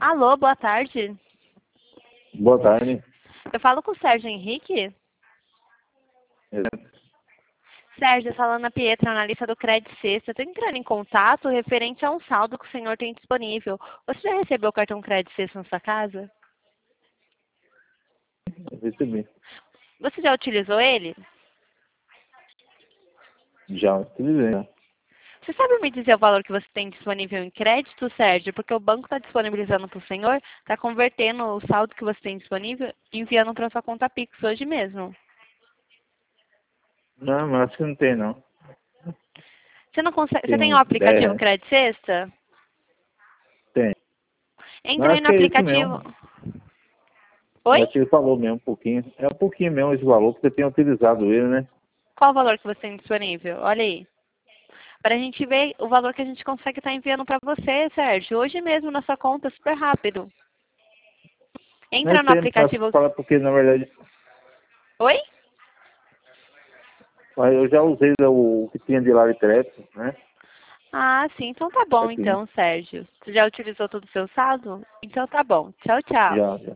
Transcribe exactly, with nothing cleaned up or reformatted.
Alô, boa tarde. Boa tarde. Eu falo com o Sérgio Henrique. Exato. Sérgio, falando a Pietra, analista do Credit Sexta. Estou entrando em contato referente a um saldo que o senhor tem disponível. Você já recebeu o cartão Credit Sexta na sua casa? Eu recebi. Você já utilizou ele? Já utilizei. né? Você sabe me dizer o valor que você tem disponível em crédito, Sérgio? Porque o banco está disponibilizando para o senhor, está convertendo o saldo que você tem disponível e enviando para sua conta Pix hoje mesmo. Não, mas acho que não tem, não. Você não consegue. Você Tem tem o uns dez aplicativo reais. Credit Sexta? Tem. Mas Entra aí acho no que é isso aplicativo. mesmo. Oi? Acho que ele falou mesmo um pouquinho. É um pouquinho mesmo esse valor, porque você tem utilizado ele, né? Qual o valor que você tem disponível? Olha aí. Para a gente ver o valor que a gente consegue estar enviando para você, Sérgio. Hoje mesmo na sua conta, super rápido. Não é Entra no tempo para aplicativo. falar, porque na verdade Oi? eu já usei o que tinha de lá de crédito, né? Ah, sim. Então tá bom, Aqui. então, Sérgio. Você já utilizou todo o seu saldo? Então tá bom. Tchau, tchau. Já, já.